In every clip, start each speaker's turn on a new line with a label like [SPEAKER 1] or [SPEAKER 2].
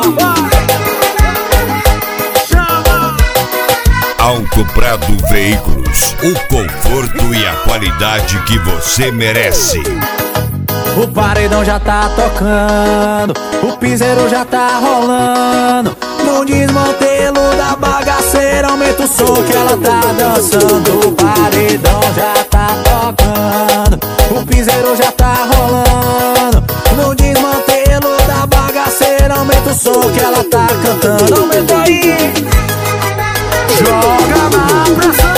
[SPEAKER 1] Alto Prado Veículos, o conforto e a qualidade que você merece.
[SPEAKER 2] O paredão já tá tocando, o piseiro já tá rolando. No desmantelo da bagaceira, aumenta o som que ela tá dançando. O paredão já tá tocando, o piseiro já tá rolando. No desmantelo da bagaceira, aumenta o som que ela tá cantando. Aumenta aí, joga na pressão.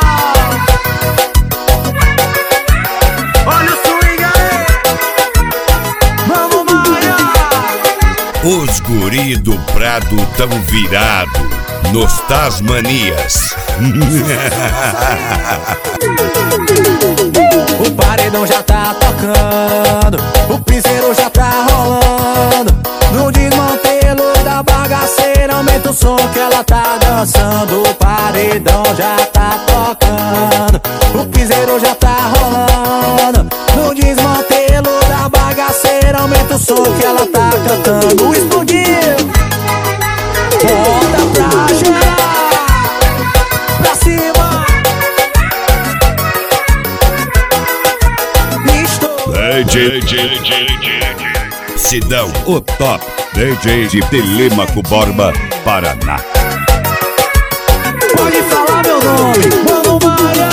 [SPEAKER 2] Olha o swing aí, vamos Maia.
[SPEAKER 1] Os guri do Prado tão virado nos Tasmanias.
[SPEAKER 2] O paredão já tá tocando, o piseiro já tá rolando. No desmantelo da bagaceira, aumenta o som que ela tá dançando. O paredão já tá tocando, o piseiro já tá rolando. No desmantelo da bagaceira, aumenta o som que ela tá cantando. Explodiu, volta pra gerar, pra cima.
[SPEAKER 1] Sidão, o top DJ de Telêmaco Borba, Paraná.
[SPEAKER 2] Pode falar meu nome, Mano Maia.